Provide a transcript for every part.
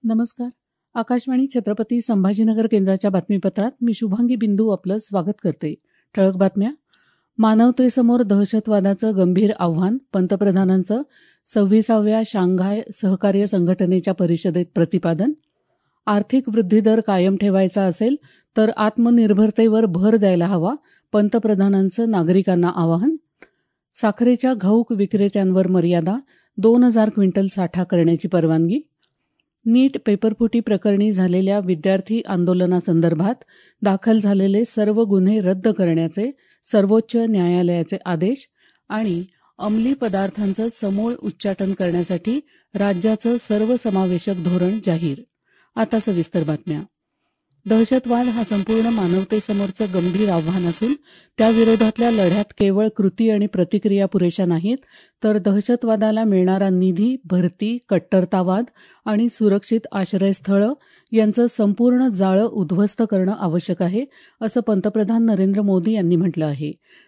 नमस्कार. आकाशवाणी छत्रपती संभाजीनगर केंद्राच्या बातमीपत्रात मी शुभांगी बिंदू आपलं स्वागत करते. ठळक बातम्या. मानवतेसमोर दहशतवादाचं गंभीर आव्हान, पंतप्रधानांचं 26व्या शांघाय सहकार्य संघटनेच्या परिषदेत प्रतिपादन. आर्थिक वृद्धिदर कायम ठेवायचा असेल तर आत्मनिर्भरतेवर भर द्यायला हवा, पंतप्रधानांचं नागरिकांना आवाहन. साखरेच्या घाऊक विक्रेत्यांवर मर्यादा, 2000 क्विंटल साठा करण्याची परवानगी. नीट पेपरफुटी प्रकरणी झालेल्या विद्यार्थी आंदोलनासंदर्भात दाखल झालेले सर्व गुन्हे रद्द करण्याचे सर्वोच्च न्यायालयाचे आदेश. आणि अंमली पदार्थांचं समूळ उच्चाटन करण्यासाठी राज्याचं सर्वसमावेशक धोरण जाहीर. आता सविस्तर बातम्या. दहशतवाद हा संपूर्ण मानवतेसमोरचं गंभीर आव्हान असून त्याविरोधातल्या लढ्यात केवळ कृती आणि प्रतिक्रिया पुरेशा नाहीत, तर दहशतवादाला मिळणारा निधी, भरती, कट्टरतावाद आणि सुरक्षित आश्रयस्थळं यांचं संपूर्ण जाळं उद्ध्वस्त करणं आवश्यक आहे, असं पंतप्रधान नरेंद्र मोदी यांनी म्हटलं आहे.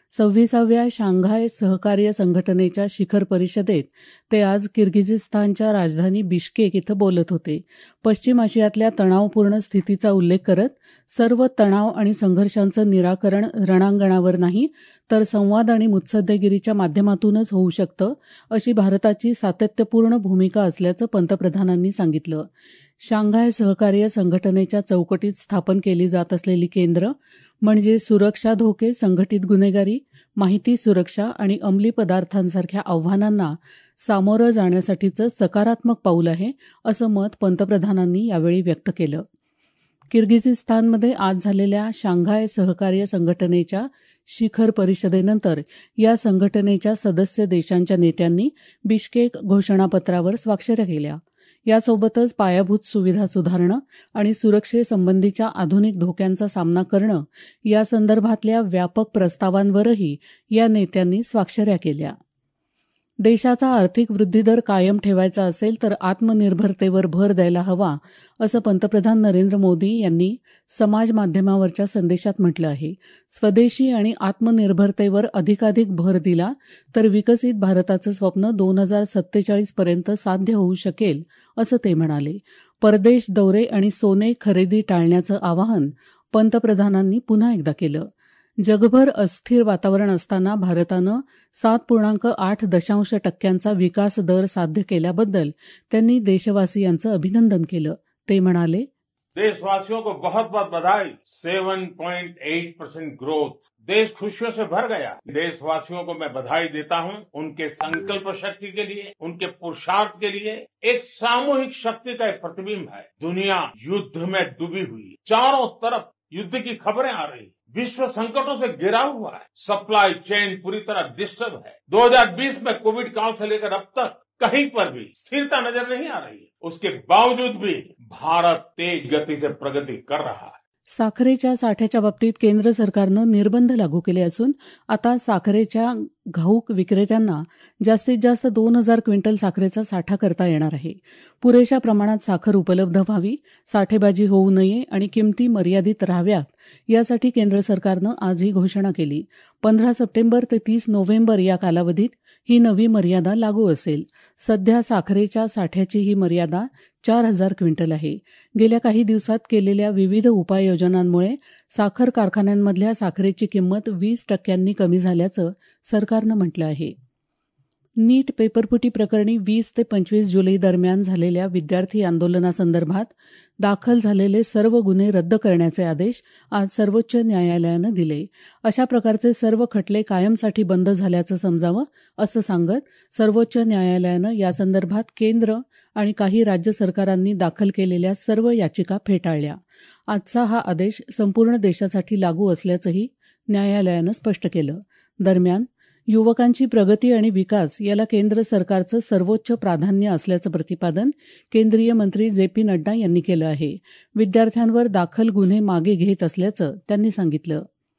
26व्या शांघाय सहकार्य संघटनेच्या शिखर परिषदेत ते आज किर्गिझिस्तानच्या राजधानी बिश्केक इथं बोलत होते. पश्चिम आशियातल्या तणावपूर्ण स्थितीचा उल्लेख करत सर्व तणाव आणि संघर्षांचं निराकरण रणांगणावर नाही, तर संवाद आणि मुत्सद्देगिरीच्या माध्यमातूनच होऊ शकतं, अशी भारताची सातत्यपूर्ण भूमिका असल्याचं पंतप्रधानांनी सांगितलं. शांघाय सहकार्य संघटनेच्या चौकटीत स्थापन केली जात असलेली केंद्र म्हणजे सुरक्षा धोके, संघटित गुन्हेगारी, माहिती सुरक्षा आणि अंमली पदार्थांसारख्या आव्हानांना सामोरं जाण्यासाठीचं सकारात्मक पाऊल आहे, असं मत पंतप्रधानांनी यावेळी व्यक्त केलं. किर्गिझिस्तानमध्ये आज झालेल्या शांघाय सहकार्य संघटनेच्या शिखर परिषदेनंतर या संघटनेच्या सदस्य देशांच्या नेत्यांनी बिश्केक घोषणापत्रावर स्वाक्षऱ्या केल्या. यासोबतच पायाभूत सुविधा सुधारणं आणि सुरक्षेसंबंधीच्या आधुनिक धोक्यांचा सामना करणं यासंदर्भातल्या व्यापक प्रस्तावांवरही या नेत्यांनी स्वाक्षऱ्या केल्या. देशाचा आर्थिक वृद्धिदर कायम ठेवायचा असेल तर आत्मनिर्भरतेवर भर द्यायला हवा, असं पंतप्रधान नरेंद्र मोदी यांनी समाज माध्यमावरच्या संदेशात म्हटलं आहे. स्वदेशी आणि आत्मनिर्भरतेवर अधिकाधिक भर दिला तर विकसित भारताचं स्वप्न 2047 पर्यंत साध्य होऊ शकेल, असं ते म्हणाले. परदेश दौरे आणि सोने खरेदी टाळण्याचं आवाहन पंतप्रधानांनी पुन्हा एकदा केलं. जगभर अस्थिर वातावरण असताना भारतानं 7.8% विकास दर साध्य केल्याबद्दल त्यांनी देशवासियांचं अभिनंदन केलं. ते म्हणाले, देशवासियों को बहुत बहुत बधाई. 7.8% ग्रोथ, देश खुशियों से भर गया. देशवासियों को मैं बधाई देता हूं उनके संकल्प शक्ति के लिए, उनके पुरुषार्थ के लिए. एक सामूहिक शक्ति का एक प्रतिबिंब है. दुनिया युद्ध में डूबी हुई, चारों तरफ युद्ध की खबरें आ रही, विश्व संकटों से घिरा हुआ है, सप्लाई चेन पूरी तरह डिस्टर्ब है. 2020 में कोविड काल से लेकर अब तक कहीं पर भी स्थिरता नजर नहीं आ रही है. उसके बावजूद भी भारत तेज गति से प्रगति कर रहा है. साखरेच्या साठ्याच्या बाबतीत केंद्र सरकारनं निर्बंध लागू केले असून आता साखरेच्या घाऊक विक्रेत्यांना जास्तीत जास्त 2000 क्विंटल साखरेचा साठा करता येणार आहे. पुरेशा प्रमाणात साखर उपलब्ध व्हावी, साठेबाजी होऊ नये आणि किमती मर्यादित राहाव्यात, यासाठी केंद्र सरकारनं आज ही घोषणा केली. 15 सप्टेंबर ते 30 नोव्हेंबर या कालावधीत ही नवी मर्यादा लागू असेल. सध्या साखरेच्या साठ्याची ही मर्यादा 4000 क्विंटल आहे. गेल्या काही दिवसात केलेल्या विविध उपाययोजनांमुळे साखर कारखान्यांमधल्या साखरेची किंमत 20% कमी झाल्याचं सरकारनं म्हटलं आहे. नीट पेपरफुटी प्रकरणी 20 ते 25 जुलै दरम्यान झालेल्या विद्यार्थी आंदोलनासंदर्भात दाखल झालेले सर्व गुन्हे रद्द करण्याचे आदेश आज सर्वोच्च न्यायालयानं दिले. अशा प्रकारचे सर्व खटले कायमसाठी बंद झाल्याचं समजावं, असं सांगत सर्वोच्च न्यायालयानं यासंदर्भात केंद्र आणि काही राज्य सरकारांनी दाखल केलेल्या सर्व याचिका फेटाळल्या. आजचा हा आदेश संपूर्ण देशासाठी लागू असल्याचंही न्यायालयानं स्पष्ट केलं. दरम्यान युवकांची प्रगती आणि विकास याला केंद्र सरकारचं सर्वोच्च प्राधान्य असल्याचं प्रतिपादन केंद्रीय मंत्री जे.पी. नड्डा यांनी केलं आहे. विद्यार्थ्यांवर दाखल गुन्हे मागे घेत असल्याचं त्यांनी सांगितलं.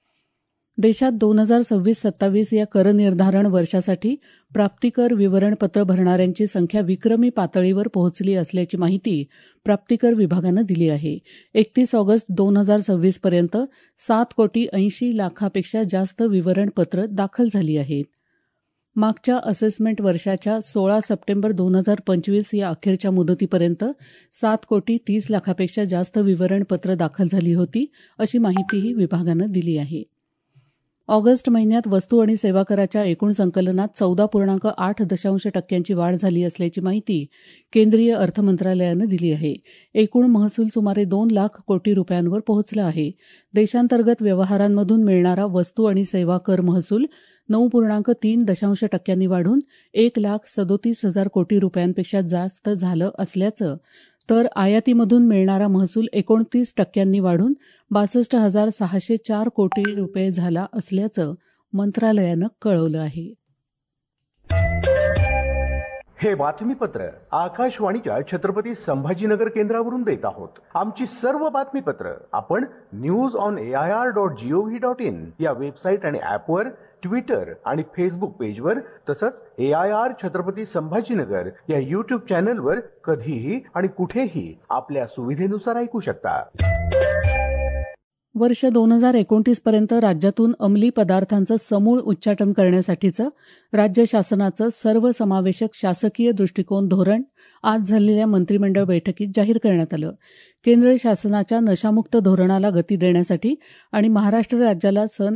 देशात 2026-27 या करनिर्धारण वर्षासाठी प्राप्तिकर विवरणपत्र भरणाऱ्यांची संख्या विक्रमी पातळीवर पोहोचली असल्याची माहिती प्राप्तिकर विभागानं दिली आहे. 31 ऑगस्ट 2026 पर्यंत 7,80,00,000पेक्षा जास्त विवरणपत्र दाखल झाली आहेत. मागच्या असेसमेंट वर्षाच्या 16 सप्टेंबर 2025 या अखेरच्या मुदतीपर्यंत 7,30,00,000पेक्षा जास्त विवरणपत्र दाखल झाली होती, अशी माहितीही विभागानं दिली आहे. ऑगस्ट महिन्यात वस्तू आणि सेवा कराच्या एकूण संकलनात 14.8% वाढ झाली असल्याची माहिती केंद्रीय अर्थमंत्रालयानं दिली आहे. एकूण महसूल सुमारे 2 लाख कोटी रुपयांवर पोहोचला आहे. देशांतर्गत व्यवहारांमधून मिळणारा वस्तू आणि सेवा कर महसूल 9.3% वाढून 1,37,000 कोटी रुपयांपेक्षा जास्त झालं असल्याचं, तर आयातीमधून मिळणारा महसूल 29% वाढून 62,604 कोटी रुपये झाला असल्याचं मंत्रालयानं कळवलं आहे. हे बातमीपत्र आकाशवाणीच्या छत्रपती संभाजीनगर केंद्रावरून देत आहोत. आमची सर्व बातमीपत्र आपण news.air.gov.in या वेबसाईट आणि ऍपवर, ट्विटर आणि फेसबुक पेजवर, तसंच AIR छत्रपती संभाजीनगर या युट्यूब चॅनलवर कधीही आणि कुठेही आपल्या सुविधेनुसार ऐकू शकता. वर्ष 2029 पर्यंत राज्यातून अंमली पदार्थांचं समूळ उच्चाटन करण्यासाठीचं राज्य शासनाचं सर्वसमावेशक शासकीय दृष्टिकोन धोरण आज झालेल्या मंत्रिमंडळ बैठकीत जाहीर करण्यात आलं. केंद्र शासनाच्या नशामुक्त धोरणाला गती देण्यासाठी आणि महाराष्ट्र राज्याला सन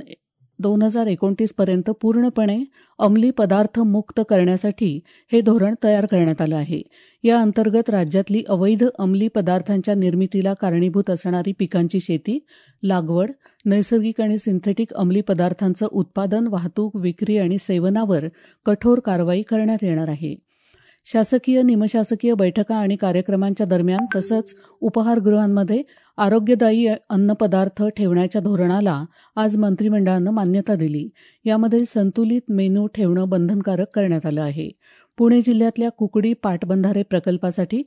2029 पर्यंत पूर्णपणे अंमली पदार्थ मुक्त करण्यासाठी हे धोरण तयार करण्यात आलं आहे. या अंतर्गत राज्यातली अवैध अंमली पदार्थांच्या निर्मितीला कारणीभूत असणारी पिकांची शेती, लागवड, नैसर्गिक आणि सिंथेटिक अंमली पदार्थांचं उत्पादन, वाहतूक, विक्री आणि सेवनावर कठोर कारवाई करण्यात येणार आहे. शासकीय, निमशासकीय बैठका आणि कार्यक्रमांच्या दरम्यान तसंच उपाहारगृहांमध्ये आरोग्यदायी अन्नपदार्थ ठेवण्याच्या धोरणाला आज मंत्रिमंडळानं मान्यता दिली. यामध्ये संतुलित मेनू ठेवणं बंधनकारक करण्यात आलं आहे. पुणे जिल्ह्यातल्या कुकडी पाटबंधारे प्रकल्पासाठी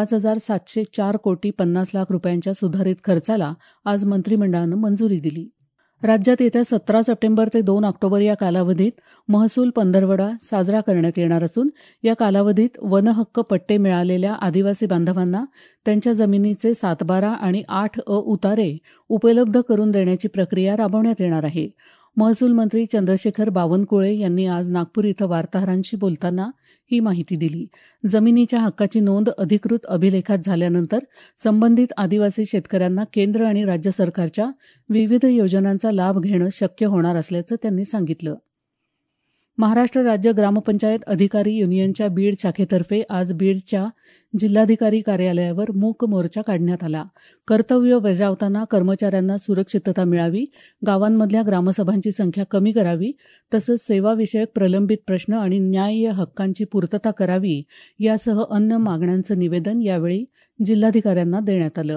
5,704 कोटी 50 लाख रुपयांच्या सुधारित खर्चाला आज मंत्रिमंडळानं मंजुरी दिली. राज्यात येत्या 17 सप्टेंबर ते 2 ऑक्टोबर या कालावधीत महसूल पंधरवडा साजरा करण्यात येणार असून या कालावधीत वनहक्क पट्टे मिळालेल्या आदिवासी बांधवांना त्यांच्या जमिनीचे 7/12 आणि 8A उतारे उपलब्ध करून देण्याची प्रक्रिया राबवण्यात येणार आहे. महसूल मंत्री चंद्रशेखर बावनकुळे यांनी आज नागपूर इथं वार्ताहरांशी बोलताना ही माहिती दिली. जमिनीच्या हक्काची नोंद अधिकृत अभिलेखात झाल्यानंतर संबंधित आदिवासी शेतकऱ्यांना केंद्र आणि राज्य सरकारच्या विविध योजनांचा लाभ घेणं शक्य होणार असल्याचं त्यांनी सांगितलं. महाराष्ट्र राज्य ग्रामपंचायत अधिकारी युनियनच्या बीड शाखेतर्फे आज बीडच्या जिल्हाधिकारी कार्यालयावर मूक मोर्चा काढण्यात आला. कर्तव्य बजावताना कर्मचाऱ्यांना सुरक्षितता मिळावी, गावांमधल्या ग्रामसभांची संख्या कमी करावी, तसंच सेवाविषयक प्रलंबित प्रश्न आणि न्याय्य हक्कांची पूर्तता करावी यासह अन्य मागण्यांचं निवेदन यावेळी जिल्हाधिकाऱ्यांना देण्यात आलं.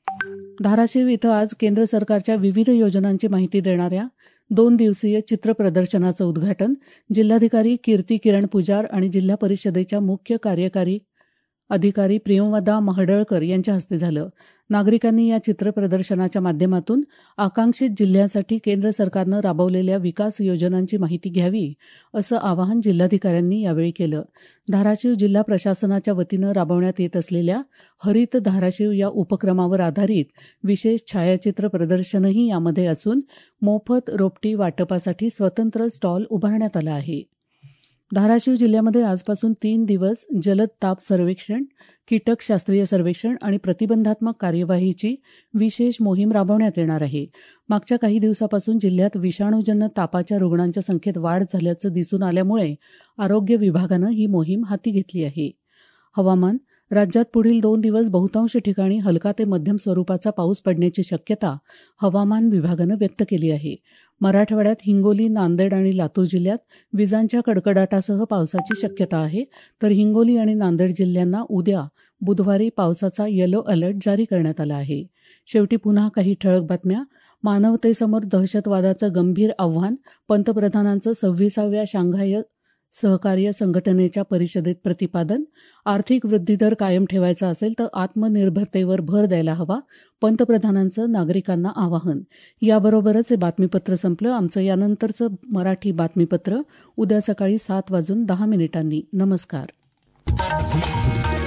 धाराशिव इथं आज केंद्र सरकारच्या विविध योजनांची माहिती देणाऱ्या 2 दिवसीय चित्र प्रदर्शनाचं उद्घाटन जिल्हाधिकारी कीर्ती किरण पुजार आणि जिल्हा परिषदेच्या मुख्य कार्यकारी अधिकारी प्रियंवदा महडळकर यांच्या हस्ते झालं. नागरिकांनी या चित्र प्रदर्शनाच्या माध्यमातून आकांक्षित जिल्ह्यासाठी केंद्र सरकारनं राबवलेल्या विकास योजनांची माहिती घ्यावी, असं आवाहन जिल्हाधिकाऱ्यांनी यावेळी केलं. धाराशिव जिल्हा प्रशासनाच्या वतीनं राबवण्यात येत असलेल्या हरित धाराशिव या उपक्रमावर आधारित विशेष छायाचित्र प्रदर्शनही यामध्ये असून मोफत रोपटी वाटपासाठी स्वतंत्र स्टॉल उभारण्यात आला आहे. धाराशिव जिल्ह्यामध्ये आजपासून 3 दिवस जलद ताप सर्वेक्षण, कीटकशास्त्रीय सर्वेक्षण आणि प्रतिबंधात्मक कार्यवाहीची विशेष मोहीम राबवण्यात येणार आहे. मागच्या काही दिवसापासून जिल्ह्यात विषाणूजन्य तापाच्या रुग्णांच्या संख्येत वाढ झाल्याचं दिसून आल्यामुळे आरोग्य विभागानं ही मोहीम हाती घेतली आहे. हवामान. राज्यात पुढील 2 दिवस बहुतांश ठिकाणी हलका ते मध्यम स्वरूपाचा पाऊस पडण्याची शक्यता हवामान विभागानं व्यक्त केली आहे. मराठवाड्यात हिंगोली, नांदेड आणि लातूर जिल्ह्यात विजांच्या कडकडाटासह पावसाची शक्यता आहे, तर हिंगोली आणि नांदेड जिल्ह्यांना उद्या बुधवारी पावसाचा येलो अलर्ट जारी करण्यात आला आहे. शेवटी पुन्हा काही ठळक बातम्या. मानवतेसमोर दहशतवादाचं गंभीर आव्हान, पंतप्रधानांचं 26व्या शांघाय सहकार्य संघटनेच्या परिषदेत प्रतिपादन. आर्थिक वृद्धिदर कायम ठेवायचा असेल तर आत्मनिर्भरतेवर भर द्यायला हवा, पंतप्रधानांचं नागरिकांना आवाहन. याबरोबरच हे बातमीपत्र संपलं. आमचं यानंतरचं मराठी बातमीपत्र उद्या सकाळी 7:10 नमस्कार.